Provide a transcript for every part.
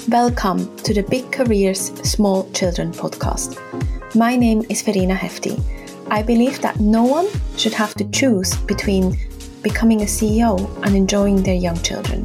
Welcome to the Big Careers, Small Children podcast. My name is Verena Hefti. I believe that no one should have to choose between becoming a CEO and enjoying their young children.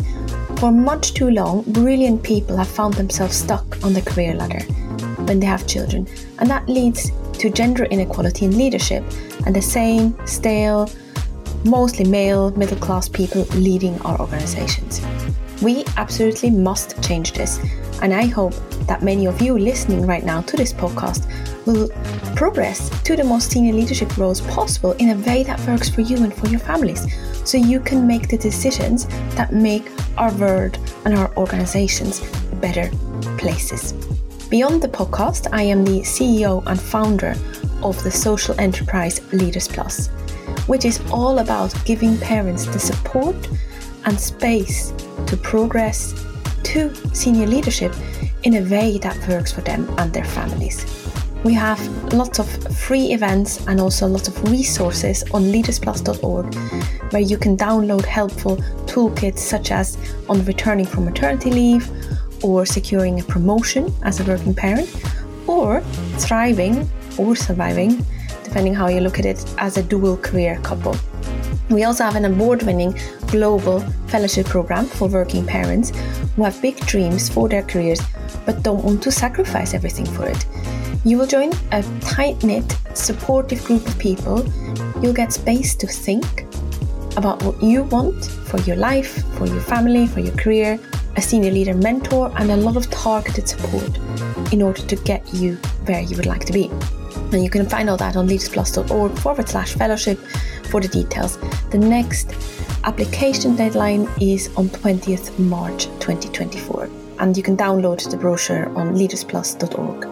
For much too long, brilliant people have found themselves stuck on the career ladder when they have children, and that leads to gender inequality in leadership and the same stale, mostly male, middle-class people leading our organizations. We absolutely must change this, and I hope that many of you listening right now to this podcast will progress to the most senior leadership roles possible in a way that works for you and for your families, so you can make the decisions that make our world and our organizations better places. Beyond the podcast, I am the CEO and founder of the social enterprise Leaders Plus, which is all about giving parents the support and space to progress to senior leadership in a way that works for them and their families. We have lots of free events and also lots of resources on leadersplus.org where you can download helpful toolkits such as on returning from maternity leave or securing a promotion as a working parent or thriving or surviving, depending how you look at it, as a dual career couple. We also have an award-winning global fellowship program for working parents who have big dreams for their careers but don't want to sacrifice everything for it. You will join a tight-knit, supportive group of people. You'll get space to think about what you want for your life, for your family, for your career, a senior leader mentor, and a lot of targeted support in order to get you where you would like to be. And you can find all that on leadersplus.org/fellowship for the details. The next application deadline is on 20th March 2024. And you can download the brochure on leadersplus.org.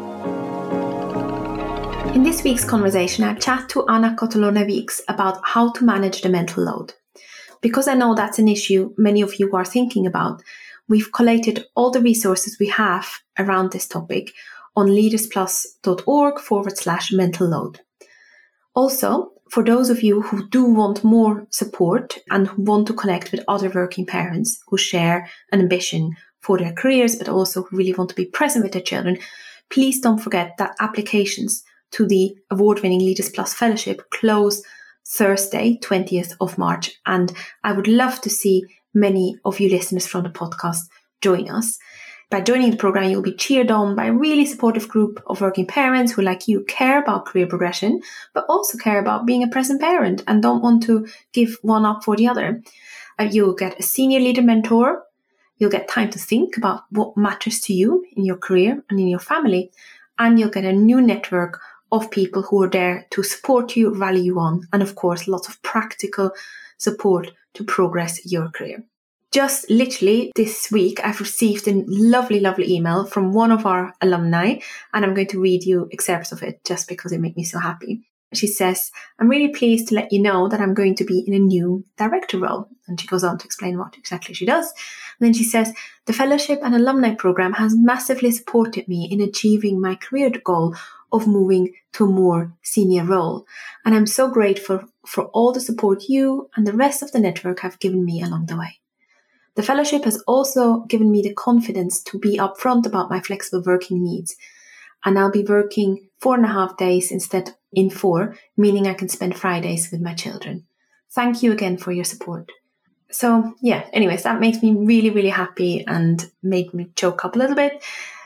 In this week's conversation, I've chatted to Anna Kotolona-Weeks about how to manage the mental load. Because I know that's an issue many of you are thinking about, we've collated all the resources we have around this topic on leadersplus.org/mental load. Also, for those of you who do want more support and who want to connect with other working parents who share an ambition for their careers, but also who really want to be present with their children, please don't forget that applications to the award-winning Leaders Plus Fellowship close Thursday, 20th of March. And I would love to see many of you listeners from the podcast join us. By joining the program, you'll be cheered on by a really supportive group of working parents who, like you, care about career progression, but also care about being a present parent and don't want to give one up for the other. You'll get a senior leader mentor. You'll get time to think about what matters to you in your career and in your family. And you'll get a new network of people who are there to support you, rally you on, and of course, lots of practical support to progress your career. Just literally this week, I've received a lovely, lovely email from one of our alumni, and I'm going to read you excerpts of it just because it made me so happy. She says, "I'm really pleased to let you know that I'm going to be in a new director role." And she goes on to explain what exactly she does. And then she says, "The fellowship and alumni program has massively supported me in achieving my career goal of moving to a more senior role. And I'm so grateful for all the support you and the rest of the network have given me along the way. The fellowship has also given me the confidence to be upfront about my flexible working needs. And I'll be working 4.5 days instead in 4, meaning I can spend Fridays with my children. Thank you again for your support." So yeah, anyways, that makes me really, really happy and made me choke up a little bit.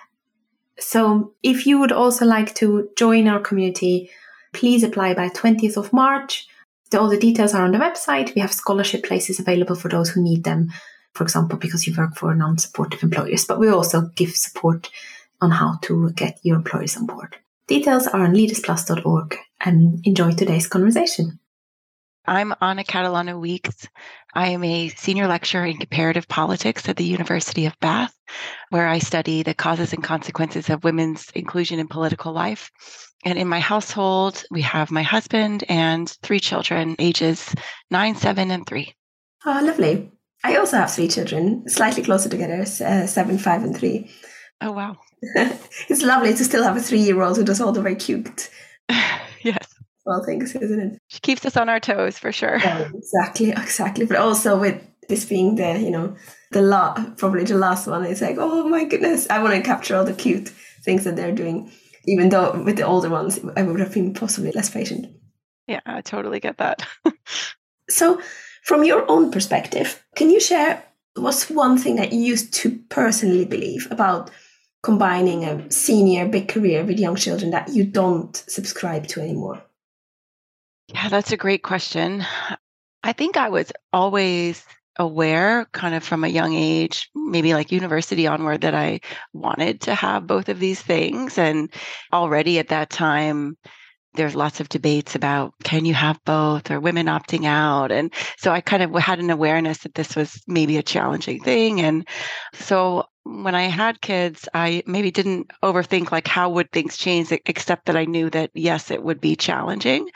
So if you would also like to join our community, please apply by 20th of March. All the details are on the website. We have scholarship places available for those who need them, for example, because you work for non-supportive employers. But we also give support on how to get your employers on board. Details are on leadersplus.org, and enjoy today's conversation. I'm Anna Kotolona-Weeks. I am a senior lecturer in comparative politics at the University of Bath, where I study the causes and consequences of women's inclusion in political life. And in my household, we have my husband and 3 children, ages 9, 7, and 3. Oh, lovely. I also have 3 children, slightly closer together, 7, 5, and 3. Oh, wow. It's lovely to still have a 3-year-old who does all the very cute Yes. small things, isn't it? She keeps us on our toes for sure. Yeah, exactly. But also with This being probably the last one. It's like, oh my goodness, I want to capture all the cute things that they're doing. Even though with the older ones, I would have been possibly less patient. Yeah, I totally get that. So from your own perspective, can you share what's one thing that you used to personally believe about combining a senior big career with young children that you don't subscribe to anymore? Yeah, that's a great question. I think I was always aware, kind of from a young age, maybe like university onward, that I wanted to have both of these things. And already at that time, there's lots of debates about can you have both or women opting out. And so I kind of had an awareness that this was maybe a challenging thing. And so when I had kids, I maybe didn't overthink like how would things change, except that I knew that, yes, it would be challenging.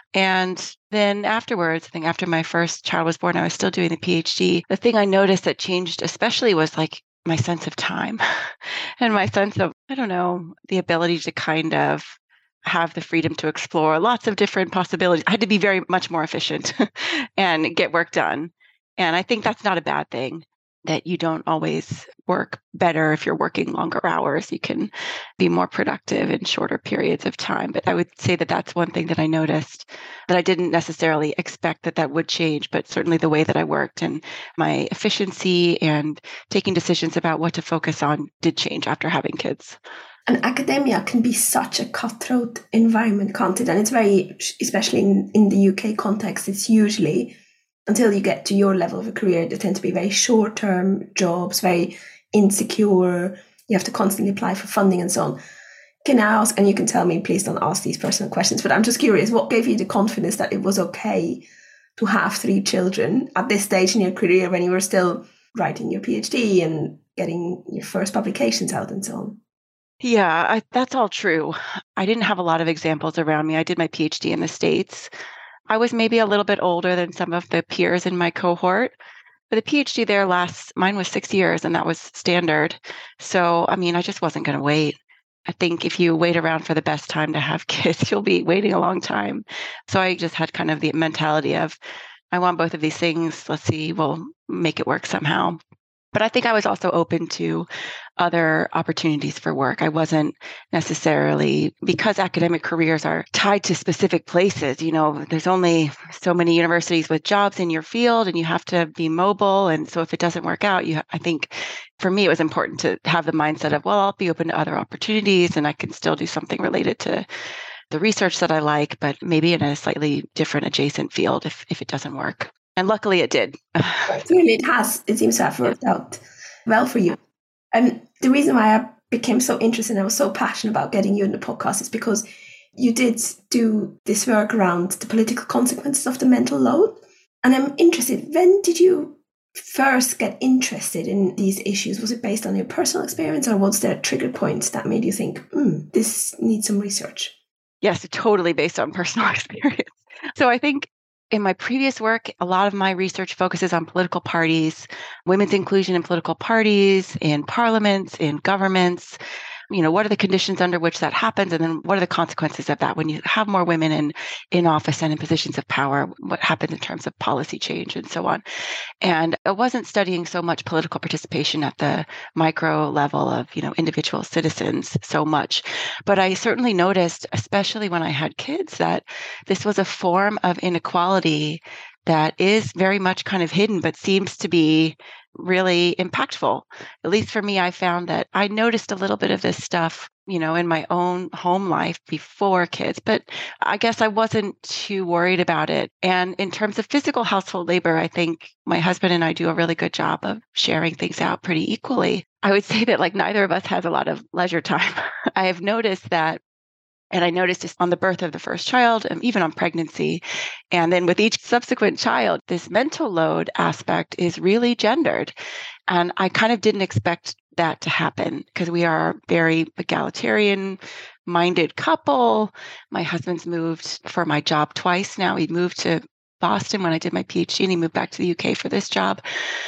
And then afterwards, I think after my first child was born, I was still doing the PhD. The thing I noticed that changed especially was like my sense of time and my sense of, I don't know, the ability to kind of have the freedom to explore lots of different possibilities. I had to be very much more efficient and get work done. And I think that's not a bad thing, that you don't always work better if you're working longer hours. You can be more productive in shorter periods of time. But I would say that that's one thing that I noticed that I didn't necessarily expect that would change, but certainly the way that I worked and my efficiency and taking decisions about what to focus on did change after having kids. And academia can be such a cutthroat environment, can't it? And it's very, especially in the UK context, it's usually, until you get to your level of a career, they tend to be very short-term jobs, very insecure. You have to constantly apply for funding and so on. Can I ask, and you can tell me, please don't ask these personal questions, but I'm just curious, what gave you the confidence that it was okay to have 3 children at this stage in your career when you were still writing your PhD and getting your first publications out and so on? Yeah, that's all true. I didn't have a lot of examples around me. I did my PhD in the States. I was maybe a little bit older than some of the peers in my cohort, but the PhD there mine was 6 years, and that was standard. So, I mean, I just wasn't going to wait. I think if you wait around for the best time to have kids, you'll be waiting a long time. So I just had kind of the mentality of, I want both of these things. Let's see, we'll make it work somehow. But I think I was also open to other opportunities for work. I wasn't necessarily, because academic careers are tied to specific places, there's only so many universities with jobs in your field and you have to be mobile. And so if it doesn't work out, I think for me, it was important to have the mindset of, well, I'll be open to other opportunities and I can still do something related to the research that I like, but maybe in a slightly different adjacent field if it doesn't work. And luckily it did. Clearly it has. It seems to have worked out well for you. And the reason why I became so interested and I was so passionate about getting you in the podcast is because you did do this work around the political consequences of the mental load. And I'm interested, when did you first get interested in these issues? Was it based on your personal experience, or was there trigger points that made you think, this needs some research? Yes, totally based on personal experience. So I think in my previous work, a lot of my research focuses on political parties, women's inclusion in political parties, in parliaments, in governments. What are the conditions under which that happens? And then what are the consequences of that when you have more women in office and in positions of power? What happens in terms of policy change and so on? And I wasn't studying so much political participation at the micro level of, individual citizens so much. But I certainly noticed, especially when I had kids, that this was a form of inequality that is very much kind of hidden, but seems to be really impactful. At least for me, I found that I noticed a little bit of this stuff, in my own home life before kids, but I guess I wasn't too worried about it. And in terms of physical household labor, I think my husband and I do a really good job of sharing things out pretty equally. I would say that neither of us has a lot of leisure time. I have noticed that. And I noticed this on the birth of the first child and even on pregnancy. And then with each subsequent child, this mental load aspect is really gendered. And I kind of didn't expect that to happen because we are a very egalitarian minded couple. My husband's moved for my job twice now. He moved to Boston when I did my PhD and he moved back to the UK for this job.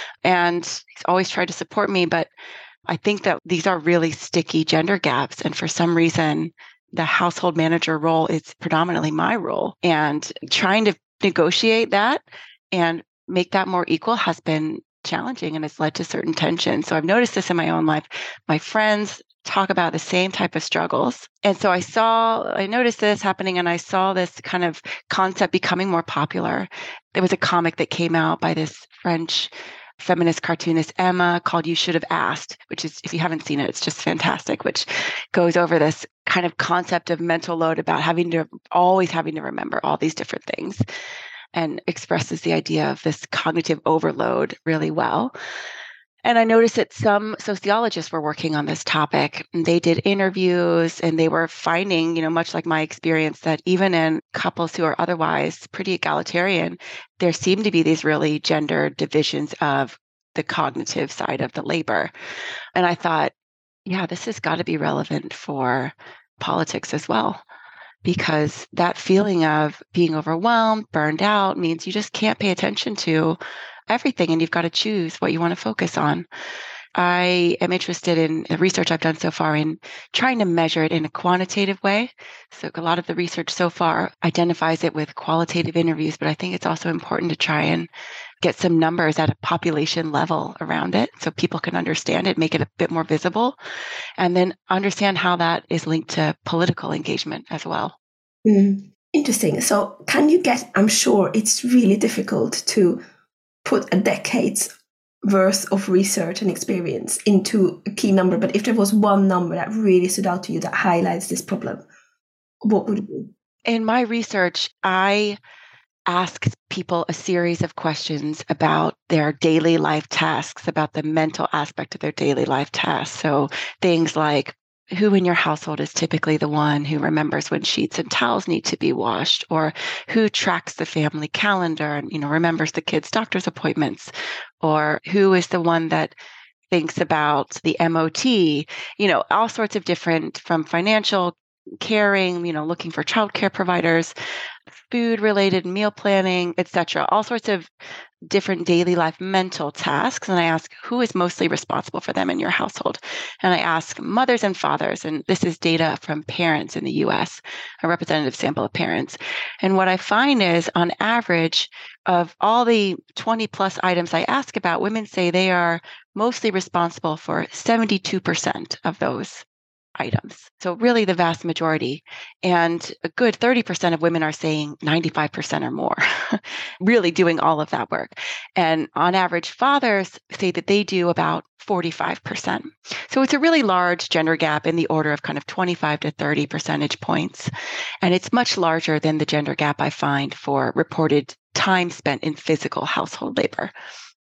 And he's always tried to support me. But I think that these are really sticky gender gaps. And for some reason, the household manager role is predominantly my role, and trying to negotiate that and make that more equal has been challenging and has led to certain tension. So I've noticed this in my own life. My friends talk about the same type of struggles. And so I noticed this happening, and I saw this kind of concept becoming more popular. There was a comic that came out by this French feminist cartoonist Emma called You Should Have Asked, which is, if you haven't seen it, it's just fantastic, which goes over this kind of concept of mental load about always having to remember all these different things, and expresses the idea of this cognitive overload really well. And I noticed that some sociologists were working on this topic, and they did interviews, and they were finding, much like my experience, that even in couples who are otherwise pretty egalitarian, there seem to be these really gender divisions of the cognitive side of the labor. And I thought, yeah, this has got to be relevant for politics as well, because that feeling of being overwhelmed, burned out, means you just can't pay attention to everything, and you've got to choose what you want to focus on. I am interested in the research I've done so far in trying to measure it in a quantitative way. So a lot of the research so far identifies it with qualitative interviews, but I think it's also important to try and get some numbers at a population level around it so people can understand it, make it a bit more visible, and then understand how that is linked to political engagement as well. Interesting. So I'm sure it's really difficult to put a decade's worth of research and experience into a key number, but if there was one number that really stood out to you that highlights this problem, what would it be? In my research, I asked people a series of questions about their daily life tasks, about the mental aspect of their daily life tasks. So things like, who in your household is typically the one who remembers when sheets and towels need to be washed, or who tracks the family calendar and, remembers the kids' doctor's appointments, or who is the one that thinks about the MOT, all sorts of different, from financial caring, looking for childcare providers, food related meal planning, etc., all sorts of different daily life mental tasks. And I ask, who is mostly responsible for them in your household? And I ask mothers and fathers, and this is data from parents in the US, a representative sample of parents. And what I find is, on average, of all the 20 plus items I ask about, women say they are mostly responsible for 72% of those items. So really the vast majority. And a good 30% of women are saying 95% or more, really doing all of that work. And on average, fathers say that they do about 45%. So it's a really large gender gap in the order of kind of 25 to 30 percentage points. And it's much larger than the gender gap I find for reported time spent in physical household labor.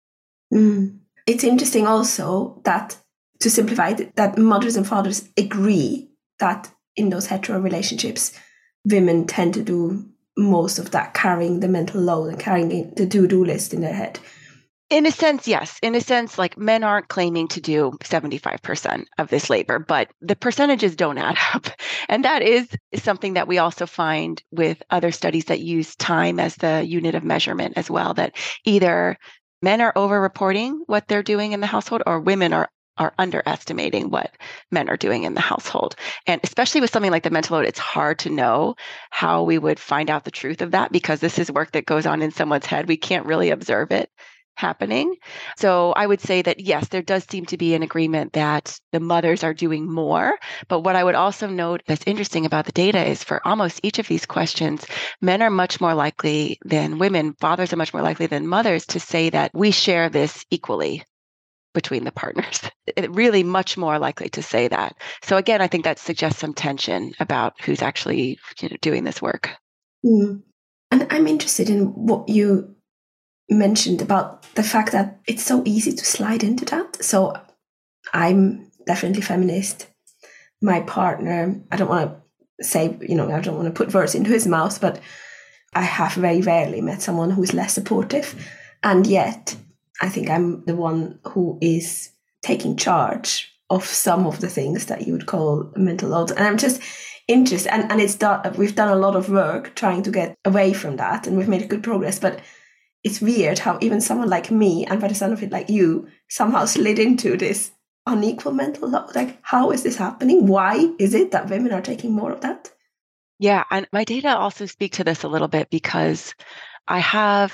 It's interesting also that, to simplify it, that mothers and fathers agree that in those hetero relationships, women tend to do most of that, carrying the mental load and carrying the to-do list in their head. In a sense, yes. In a sense, like, men aren't claiming to do 75% of this labor, but the percentages don't add up. And that is something that we also find with other studies that use time as the unit of measurement as well, that either men are over-reporting what they're doing in the household, or women are underestimating what men are doing in the household. And especially with something like the mental load, it's hard to know how we would find out the truth of that, because this is work that goes on in someone's head. We can't really observe it happening. So I would say that, yes, there does seem to be an agreement that the mothers are doing more. But what I would also note that's interesting about the data is, for almost each of these questions, men are much more likely than women, fathers are much more likely than mothers, to say that we share this equally between the partners. Really much more likely to say that. So again, I think that suggests some tension about who's actually doing this work. And I'm interested in what you mentioned about the fact that it's so easy to slide into that. So I'm definitely feminist. My partner, I don't want to say, I don't want to put words into his mouth, but I have very rarely met someone who is less supportive. And yet I think I'm the one who is taking charge of some of the things that you would call mental load. And I'm just interested, and we've done a lot of work trying to get away from that, and we've made good progress, but it's weird how even someone like me, and by the sound of it like you, somehow slid into this unequal mental load. Like, how is this happening? Why is it that women are taking more of that? Yeah, and my data also speak to this a little bit, because I have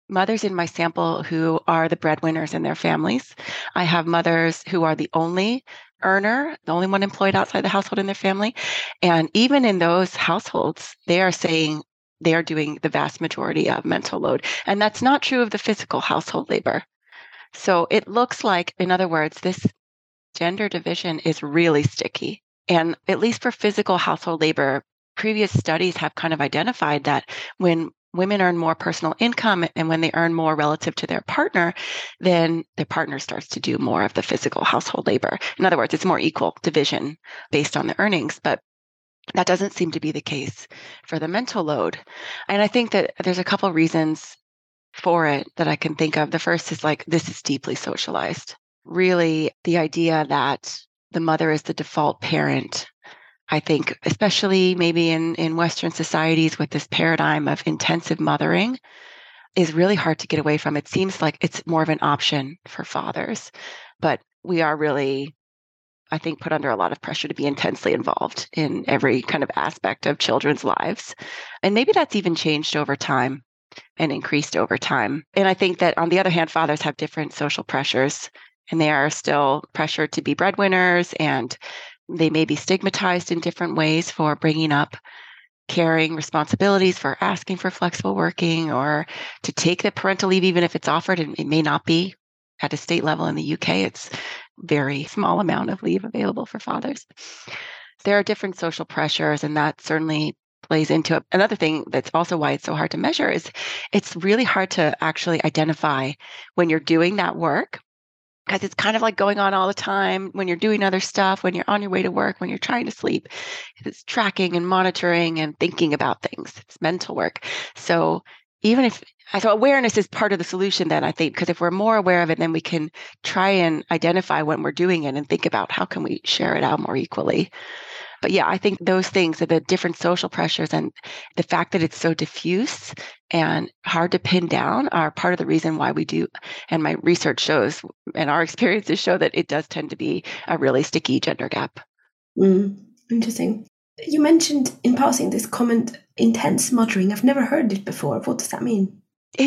mothers in my sample who are the breadwinners in their families. I have mothers who are the only earner, the only one employed outside the household in their family. And even in those households, they are saying they are doing the vast majority of mental load. And that's not true of the physical household labor. So it looks like, in other words, this gender division is really sticky. And at least for physical household labor, previous studies have kind of identified that when women earn more personal income and when they earn more relative to their partner, then their partner starts to do more of the physical household labor. In other words, it's more equal division based on the earnings. But that doesn't seem to be the case for the mental load. And I think that there's a couple reasons for it that I can think of. The first is like, this is deeply socialized. Really, the idea that the mother is the default parent, I think, especially maybe in Western societies with this paradigm of intensive mothering, is really hard to get away from. It seems like it's more of an option for fathers, but we are really, I think, put under a lot of pressure to be intensely involved in every kind of aspect of children's lives. And maybe that's even changed over time and increased over time. And I think that on the other hand, fathers have different social pressures and they are still pressured to be breadwinners, and they may be stigmatized in different ways for bringing up caring responsibilities, for asking for flexible working or to take the parental leave, even if it's offered, and it may not be at a state level in the UK. It's very small amount of leave available for fathers. There are different social pressures, and that certainly plays into it. Another thing that's also why it's so hard to measure is it's really hard to actually identify when you're doing that work, because it's kind of like going on all the time when you're doing other stuff, when you're on your way to work, when you're trying to sleep. It's tracking and monitoring and thinking about things. It's mental work. So even if so awareness is part of the solution then, I think, because if we're more aware of it, then we can try and identify when we're doing it and think about how can we share it out more equally. But yeah, I think those things are the different social pressures and the fact that it's so diffuse and hard to pin down are part of the reason why we do. And my research shows and our experiences show that it does tend to be a really sticky gender gap. Interesting. You mentioned in passing this comment, intense mothering. I've never heard it before. What does that mean?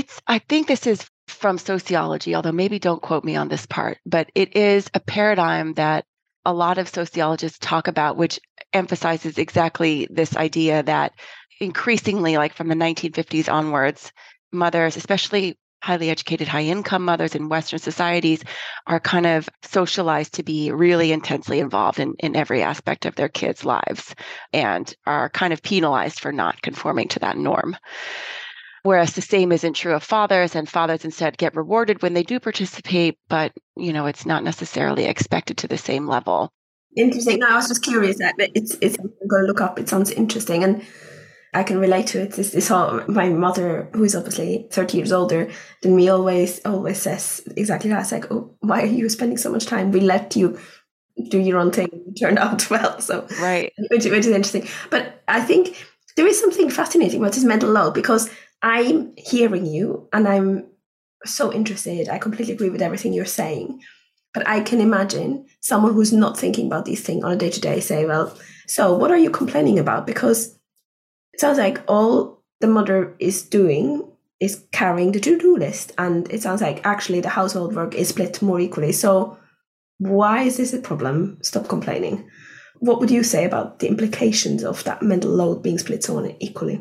I think this is from sociology, although maybe don't quote me on this part, but it is a paradigm that a lot of sociologists talk about, which emphasizes exactly this idea that increasingly, like from the 1950s onwards, mothers, especially highly educated, high income mothers in Western societies, are kind of socialized to be really intensely involved in every aspect of their kids' lives and are kind of penalized for not conforming to that norm. Whereas the same isn't true of fathers, and fathers instead get rewarded when they do participate, but it's not necessarily expected to the same level. Interesting. No, I was just curious. It's I'm going to look up. It sounds interesting, and I can relate to it. This whole, my mother, who is obviously 30 years older than me, always says exactly that. It's like, oh, why are you spending so much time? We let you do your own thing. It turned out well, so right, which is interesting. But I think there is something fascinating about this mental load, because I'm hearing you and I'm so interested. I completely agree with everything you're saying. But I can imagine someone who's not thinking about these things on a day-to-day say, well, so what are you complaining about? Because it sounds like all the mother is doing is carrying the to-do list. And it sounds like actually the household work is split more equally. So why is this a problem? Stop complaining. What would you say about the implications of that mental load being split so unequally?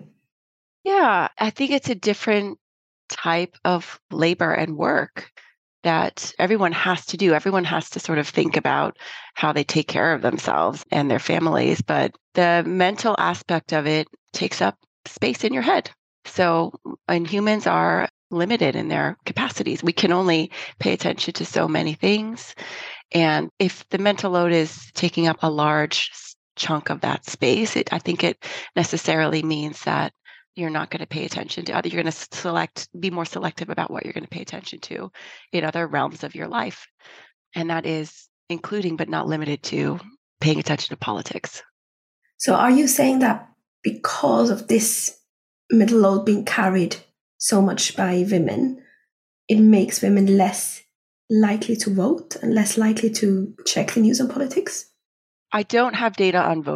Yeah, I think it's a different type of labor and work that everyone has to do. Everyone has to sort of think about how they take care of themselves and their families, but the mental aspect of it takes up space in your head. So, and humans are limited in their capacities. We can only pay attention to so many things. And if the mental load is taking up a large chunk of that space, I think it necessarily means that you're not going to pay attention to other. You're going to be more selective about what you're going to pay attention to in other realms of your life. And that is including, but not limited to, paying attention to politics. So are you saying that because of this mental load being carried so much by women, it makes women less likely to vote and less likely to check the news on politics? I don't have data on voting.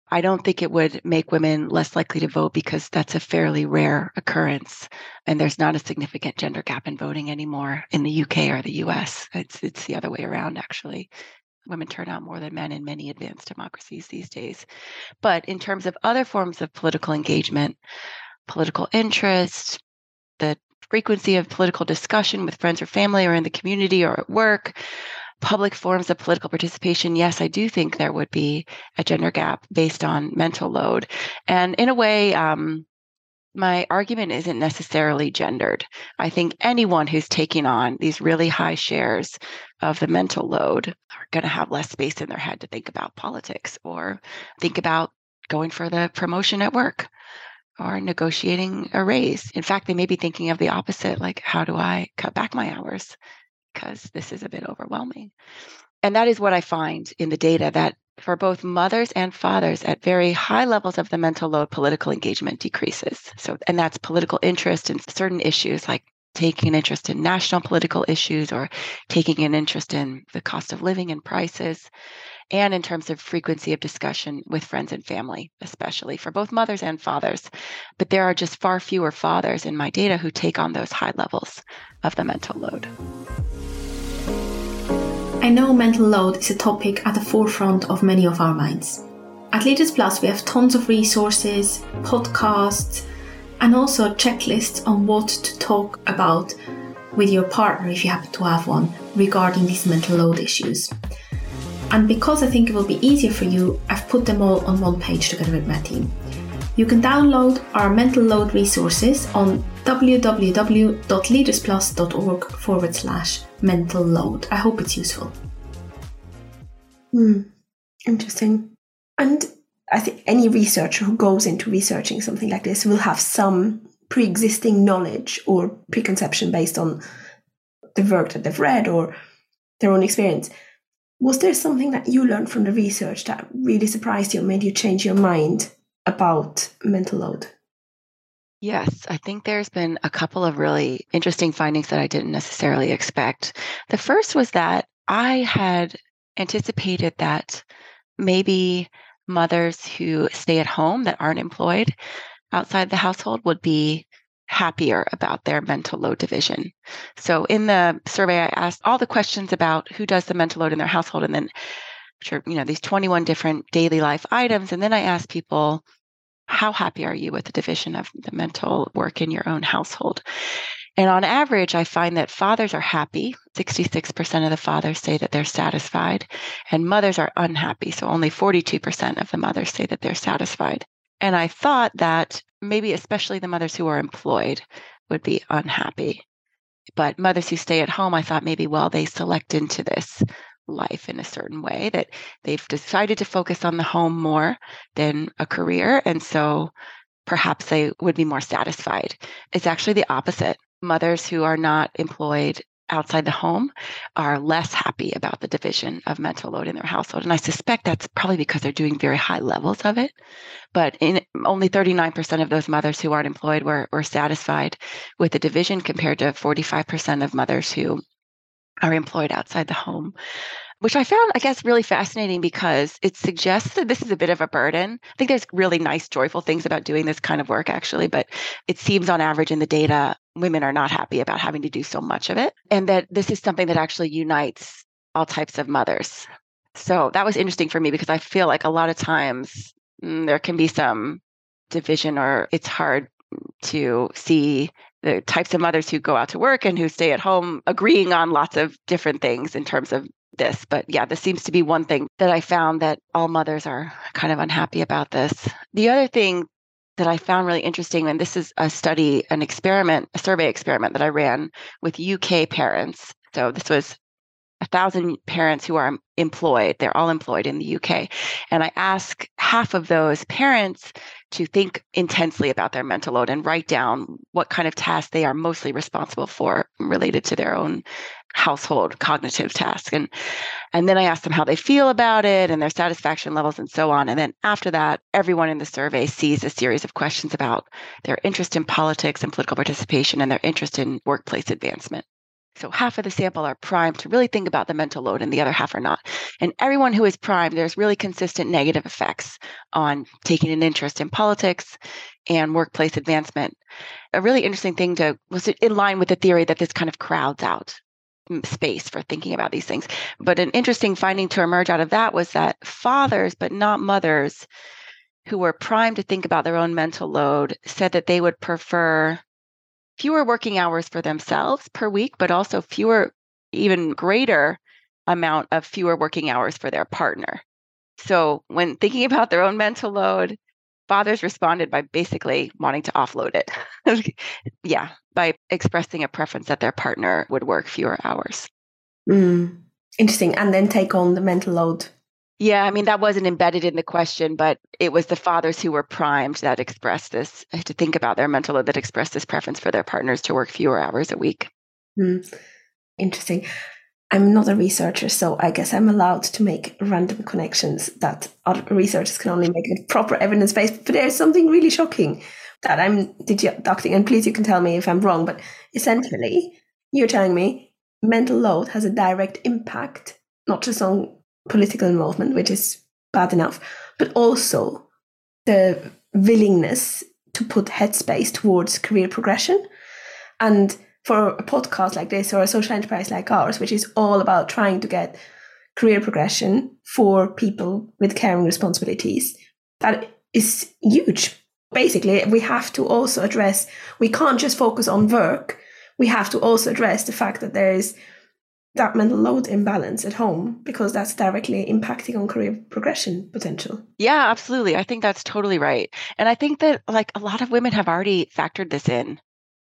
I don't think it would make women less likely to vote because that's a fairly rare occurrence. And there's not a significant gender gap in voting anymore in the UK or the US. It's the other way around, actually. Women turn out more than men in many advanced democracies these days. But in terms of other forms of political engagement, political interest, the frequency of political discussion with friends or family or in the community or at work, public forms of political participation, yes, I do think there would be a gender gap based on mental load. And in a way, my argument isn't necessarily gendered. I think anyone who's taking on these really high shares of the mental load are going to have less space in their head to think about politics or think about going for the promotion at work or negotiating a raise. In fact, they may be thinking of the opposite, like, how do I cut back my hours? Because this is a bit overwhelming. And that is what I find in the data, that for both mothers and fathers at very high levels of the mental load, political engagement decreases. So, and that's political interest in certain issues, like taking an interest in national political issues or taking an interest in the cost of living and prices, and in terms of frequency of discussion with friends and family, especially for both mothers and fathers. But there are just far fewer fathers in my data who take on those high levels of the mental load. I know mental load is a topic at the forefront of many of our minds. At Leaders Plus, we have tons of resources, podcasts, and also checklists on what to talk about with your partner, if you happen to have one, regarding these mental load issues. And because I think it will be easier for you, I've put them all on one page together with my team. You can download our mental load resources on www.leadersplus.org/mental load. I hope it's useful. Interesting. And I think any researcher who goes into researching something like this will have some pre-existing knowledge or preconception based on the work that they've read or their own experience. Was there something that you learned from the research that really surprised you and made you change your mind about mental load? Yes, I think there's been a couple of really interesting findings that I didn't necessarily expect. The first was that I had anticipated that maybe mothers who stay at home that aren't employed outside the household would be happier about their mental load division. So in the survey, I asked all the questions about who does the mental load in their household, and then these 21 different daily life items. And then I asked people, how happy are you with the division of the mental work in your own household? And on average, I find that fathers are happy. 66% of the fathers say that they're satisfied, and mothers are unhappy. So only 42% of the mothers say that they're satisfied. And I thought that maybe especially the mothers who are employed would be unhappy. But mothers who stay at home, I thought maybe, they select into this life in a certain way, that they've decided to focus on the home more than a career. And so perhaps they would be more satisfied. It's actually the opposite. Mothers who are not employed outside the home are less happy about the division of mental load in their household. And I suspect that's probably because they're doing very high levels of it. But only 39% of those mothers who aren't employed were satisfied with the division, compared to 45% of mothers who are employed outside the home, which I found, I guess, really fascinating because it suggests that this is a bit of a burden. I think there's really nice, joyful things about doing this kind of work, actually, but it seems on average in the data, women are not happy about having to do so much of it, and that this is something that actually unites all types of mothers. So that was interesting for me because I feel like a lot of times there can be some division, or it's hard to see the types of mothers who go out to work and who stay at home agreeing on lots of different things in terms of this. But yeah, this seems to be one thing that I found, that all mothers are kind of unhappy about this. The other thing that I found really interesting, and this is a study, a survey experiment that I ran with UK parents. So this was 1,000 parents who are employed. They're all employed in the UK. And I asked half of those parents to think intensely about their mental load and write down what kind of tasks they are mostly responsible for related to their own household cognitive tasks. And then I asked them how they feel about it and their satisfaction levels and so on. And then after that, everyone in the survey sees a series of questions about their interest in politics and political participation and their interest in workplace advancement. So half of the sample are primed to really think about the mental load and the other half are not. And everyone who is primed, there's really consistent negative effects on taking an interest in politics and workplace advancement. A really interesting thing was in line with the theory that this kind of crowds out space for thinking about these things. But an interesting finding to emerge out of that was that fathers, but not mothers, who were primed to think about their own mental load said that they would prefer fewer working hours for themselves per week, but also even greater amount of fewer working hours for their partner. So when thinking about their own mental load, fathers responded by basically wanting to offload it. Yeah, by expressing a preference that their partner would work fewer hours. Interesting. And then take on the mental load. Yeah, I mean, that wasn't embedded in the question, but it was the fathers who were primed that expressed this, to think about their mental load, that expressed this preference for their partners to work fewer hours a week. Interesting. I'm not a researcher, so I guess I'm allowed to make random connections that other researchers can only make with proper evidence-based. But there's something really shocking that I'm deducting, and please you can tell me if I'm wrong, but essentially you're telling me mental load has a direct impact, not just on political involvement, which is bad enough, but also the willingness to put headspace towards career progression. And for a podcast like this or a social enterprise like ours, which is all about trying to get career progression for people with caring responsibilities, that is huge. Basically, we have to also address, we can't just focus on work, we have to also address the fact that there is that mental load imbalance at home, because that's directly impacting on career progression potential. Yeah, absolutely. I think that's totally right. And I think that a lot of women have already factored this in.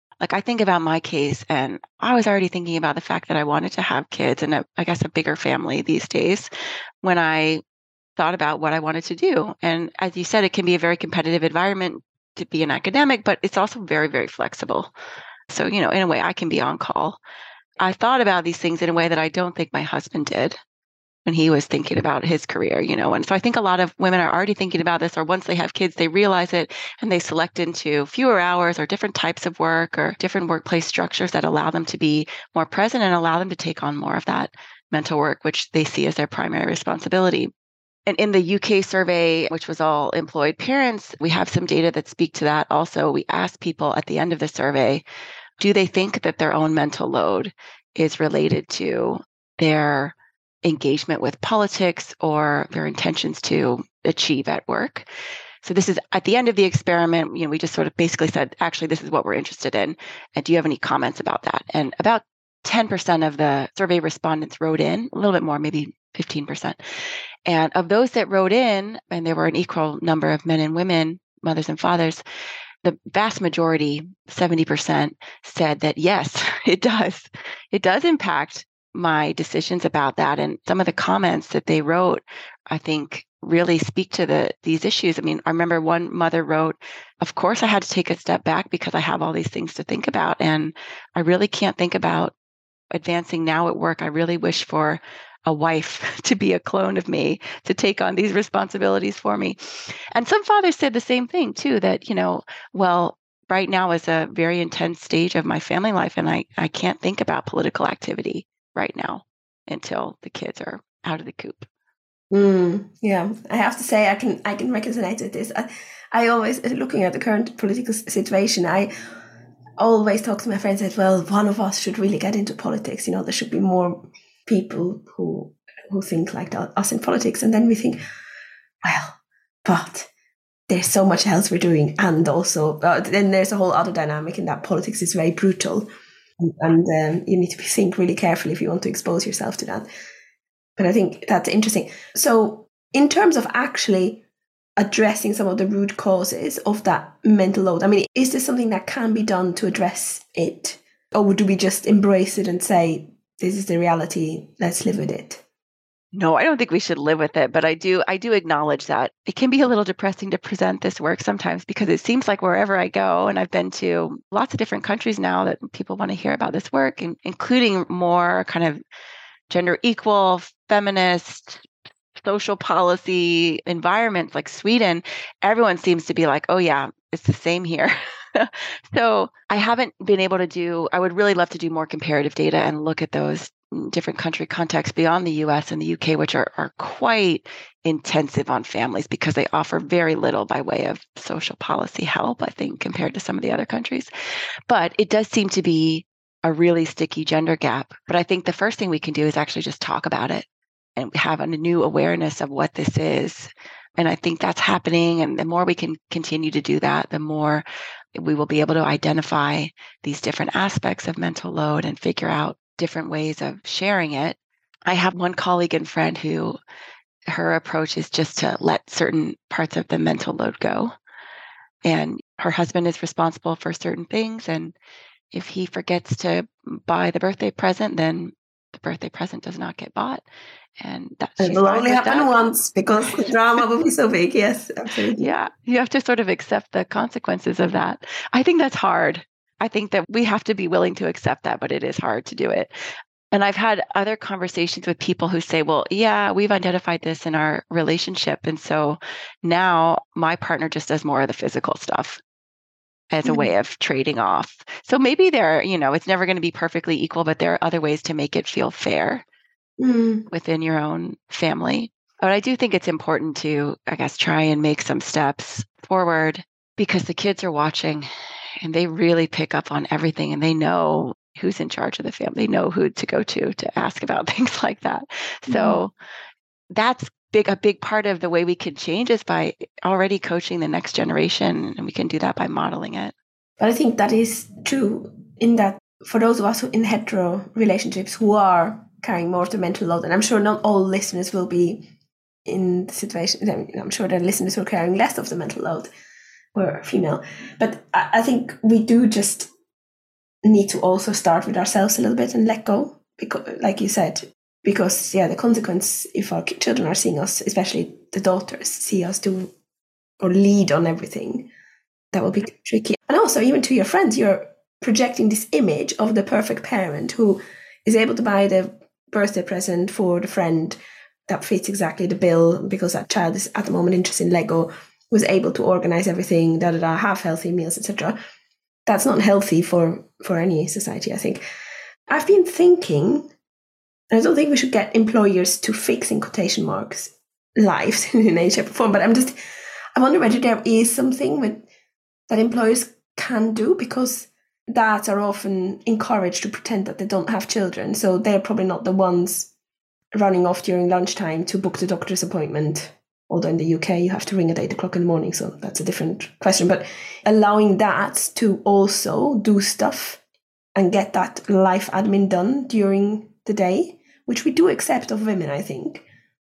I think about my case, and I was already thinking about the fact that I wanted to have kids and I guess a bigger family these days when I thought about what I wanted to do. And as you said, it can be a very competitive environment to be an academic, but it's also very, very flexible. So, in a way, I can be on call. I thought about these things in a way that I don't think my husband did when he was thinking about his career, and so I think a lot of women are already thinking about this, or once they have kids, they realize it and they select into fewer hours or different types of work or different workplace structures that allow them to be more present and allow them to take on more of that mental work, which they see as their primary responsibility. And in the UK survey, which was all employed parents, we have some data that speak to that. Also, we asked people at the end of the survey, do they think that their own mental load is related to their engagement with politics or their intentions to achieve at work? So this is at the end of the experiment, we just sort of basically said, actually, this is what we're interested in. And do you have any comments about that? And about 10% of the survey respondents wrote in, a little bit more, maybe 15%. And of those that wrote in, and there were an equal number of men and women, mothers and fathers, the vast majority, 70%, said that yes, it does. It does impact my decisions about that. And some of the comments that they wrote, I think, really speak to these issues. I mean, I remember one mother wrote, of course, I had to take a step back because I have all these things to think about. And I really can't think about advancing now at work. I really wish for a wife to be a clone of me, to take on these responsibilities for me. And some fathers said the same thing too, that, well, right now is a very intense stage of my family life, and I can't think about political activity right now until the kids are out of the coop. Yeah, I have to say I can resonate with this. I always, looking at the current political situation, I always talk to my friends that, well, one of us should really get into politics. There should be more people who think like us in politics. And then we think, well, but there's so much else we're doing. And also, then there's a whole other dynamic in that politics is very brutal. And you need to think really carefully if you want to expose yourself to that. But I think that's interesting. So in terms of actually addressing some of the root causes of that mental load, I mean, is this something that can be done to address it? Or do we just embrace it and say, this is the reality, let's live with it? No, I don't think we should live with it, but I do acknowledge that it can be a little depressing to present this work sometimes, because it seems like wherever I go, and I've been to lots of different countries now that people want to hear about this work, including more kind of gender equal, feminist, social policy environments like Sweden, everyone seems to be like, oh yeah, it's the same here. So I haven't been able to I would really love to do more comparative data and look at those different country contexts beyond the US and the UK, which are quite intensive on families because they offer very little by way of social policy help, I think, compared to some of the other countries. But it does seem to be a really sticky gender gap. But I think the first thing we can do is actually just talk about it and have a new awareness of what this is. And I think that's happening. And the more we can continue to do that, the more we will be able to identify these different aspects of mental load and figure out different ways of sharing it. I have one colleague and friend who her approach is just to let certain parts of the mental load go. And her husband is responsible for certain things. And if he forgets to buy the birthday present, then the birthday present does not get bought. And that it will only happen once because the drama will be so big. Yes, absolutely. Yeah, you have to sort of accept the consequences of that. I think that's hard. I think that we have to be willing to accept that, but it is hard to do it. And I've had other conversations with people who say, well, yeah, we've identified this in our relationship. And so now my partner just does more of the physical stuff as a way of trading off. So maybe it's never going to be perfectly equal, but there are other ways to make it feel fair within your own family. But I do think it's important to, I guess, try and make some steps forward because the kids are watching and they really pick up on everything and they know who's in charge of the family. They know who to go to ask about things like that. So that's a big part of the way we can change is by already coaching the next generation. And we can do that by modeling it. But I think that is true in that for those of us who in hetero relationships who are carrying more of the mental load, and I'm sure not all listeners will be in the situation. I'm sure there are listeners who are carrying less of the mental load or female. But I think we do just need to also start with ourselves a little bit and let go, because, like you said, because the consequence if our children are seeing us, especially the daughters, see us do or lead on everything, that will be tricky. And also, even to your friends, you're projecting this image of the perfect parent who is able to buy the birthday present for the friend that fits exactly the bill because that child is at the moment interested in Lego, was able to organize everything, have healthy meals, etc. That's not healthy for any society, I think. I've been thinking, and I don't think we should get employers to fix, in quotation marks, lives in any shape or form, but I wonder whether there is something that employers can do, because dads are often encouraged to pretend that they don't have children, so they're probably not the ones running off during lunchtime to book the doctor's appointment. Although in the UK you have to ring at 8 o'clock in the morning, so that's a different question. But allowing dads to also do stuff and get that life admin done during the day, which we do accept of women, I think.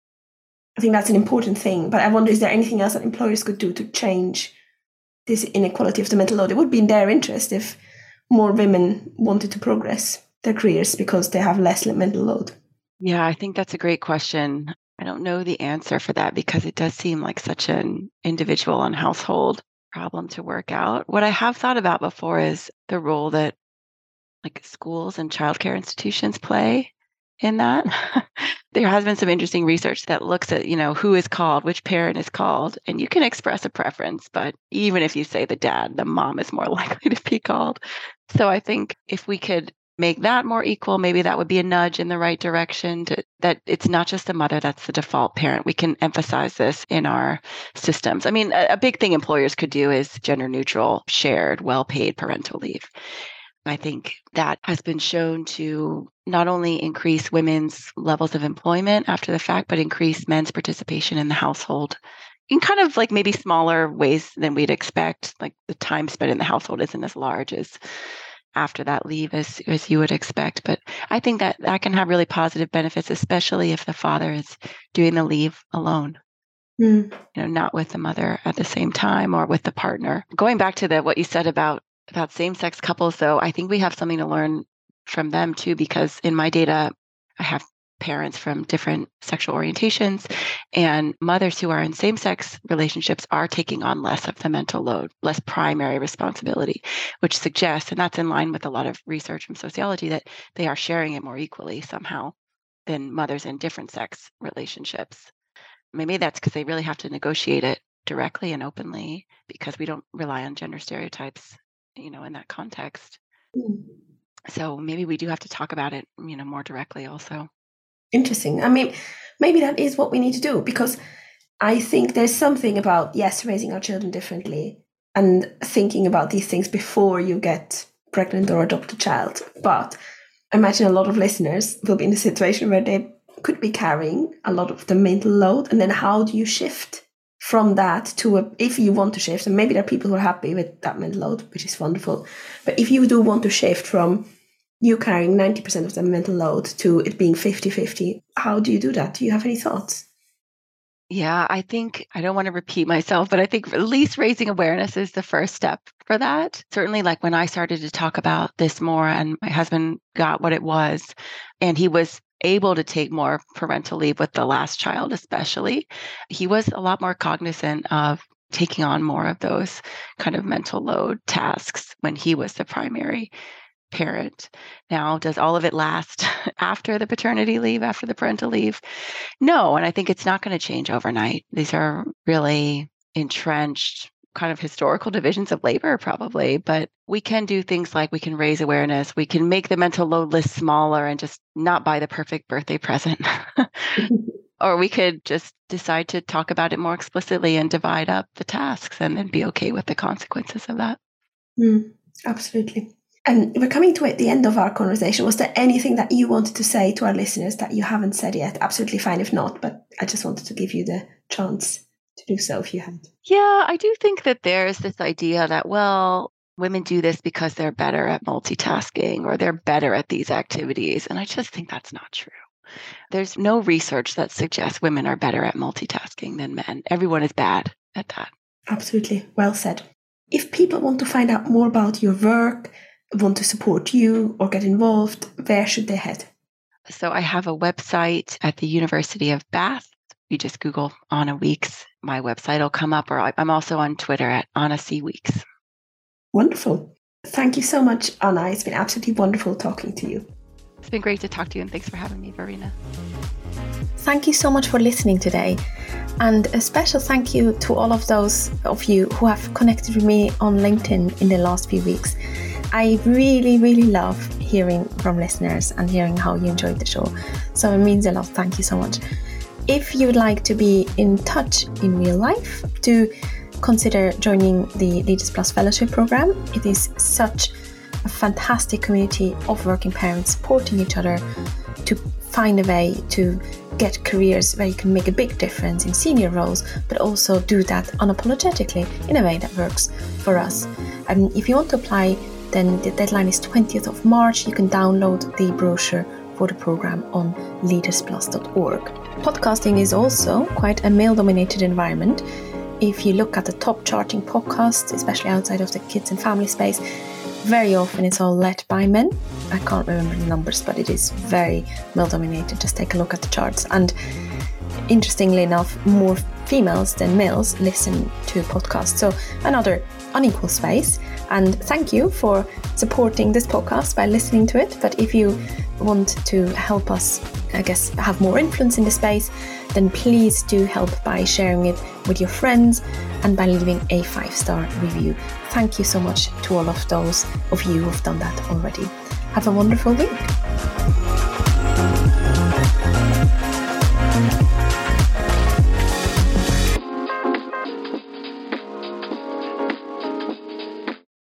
I think that's an important thing. But I wonder, is there anything else that employers could do to change this inequality of the mental load? It would be in their interest if more women wanted to progress their careers because they have less mental load. Yeah, I think that's a great question. I don't know the answer for that because it does seem like such an individual and household problem to work out. What I have thought about before is the role that like schools and childcare institutions play in that. There has been some interesting research that looks at, who is called, which parent is called, and you can express a preference, but even if you say the dad, the mom is more likely to be called. So I think if we could make that more equal, maybe that would be a nudge in the right direction, that it's not just the mother that's the default parent. We can emphasize this in our systems. I mean, a big thing employers could do is gender neutral, shared, well-paid parental leave. I think that has been shown to not only increase women's levels of employment after the fact, but increase men's participation in the household in kind of like maybe smaller ways than we'd expect. Like the time spent in the household isn't as large as after that leave as you would expect. But I think that can have really positive benefits, especially if the father is doing the leave alone. Not with the mother at the same time or with the partner. Going back to what you said about same-sex couples, though, I think we have something to learn from them too, because in my data, I have parents from different sexual orientations, and mothers who are in same-sex relationships are taking on less of the mental load, less primary responsibility, which suggests, and that's in line with a lot of research from sociology, that they are sharing it more equally somehow than mothers in different sex relationships. Maybe that's because they really have to negotiate it directly and openly because we don't rely on gender stereotypes in that context. Mm. So maybe we do have to talk about it, more directly also. Interesting. I mean, maybe that is what we need to do, because I think there's something about, yes, raising our children differently and thinking about these things before you get pregnant or adopt a child. But I imagine a lot of listeners will be in a situation where they could be carrying a lot of the mental load. And then how do you shift from that to if you want to shift, and maybe there are people who are happy with that mental load, which is wonderful. But if you do want to shift from you carrying 90% of the mental load to it being 50-50, how do you do that? Do you have any thoughts? Yeah, I think I don't want to repeat myself, but I think at least raising awareness is the first step for that. Certainly, like when I started to talk about this more and my husband got what it was, and he was able to take more parental leave with the last child, especially, he was a lot more cognizant of taking on more of those kind of mental load tasks when he was the primary parent. Now, does all of it last after the paternity leave, after the parental leave? No, and I think it's not going to change overnight. These are really entrenched kind of historical divisions of labor, probably, but we can do things like we can raise awareness, we can make the mental load list smaller and just not buy the perfect birthday present. Or we could just decide to talk about it more explicitly and divide up the tasks and then be okay with the consequences of that. Absolutely. And we're coming to the end of our conversation. Was there anything that you wanted to say to our listeners that you haven't said yet? Absolutely fine if not, but I just wanted to give you the chance to do so if you had. Yeah, I do think that there's this idea that, well, women do this because they're better at multitasking or they're better at these activities. And I just think that's not true. There's no research that suggests women are better at multitasking than men. Everyone is bad at that. Absolutely. Well said. If people want to find out more about your work, want to support you or get involved, where should they head? So I have a website at the University of Bath. You just Google Anna Weeks. My website will come up, or I'm also on Twitter at Anna C. Weeks. Wonderful. Thank you so much, Anna. It's been absolutely wonderful talking to you. It's been great to talk to you, and thanks for having me, Verena. Thank you so much for listening today. And a special thank you to all of those of you who have connected with me on LinkedIn in the last few weeks. I really, really love hearing from listeners and hearing how you enjoyed the show. So it means a lot. Thank you so much. If you would like to be in touch in real life, do consider joining the Leaders Plus Fellowship Program. It is such a fantastic community of working parents supporting each other to find a way to get careers where you can make a big difference in senior roles, but also do that unapologetically in a way that works for us. And if you want to apply, then the deadline is 20th of March. You can download the brochure for the program on leadersplus.org. Podcasting is also quite a male-dominated environment. If you look at the top charting podcasts, especially outside of the kids and family space, very often it's all led by men. I can't remember the numbers, but it is very male-dominated. Just take a look at the charts. And interestingly enough, more females than males listen to podcasts. So another unequal space. And thank you for supporting this podcast by listening to it. But if you want to help us, I guess, have more influence in the space, then please do help by sharing it with your friends and by leaving a 5-star review. Thank you so much to all of those of you who have done that already. Have a wonderful week.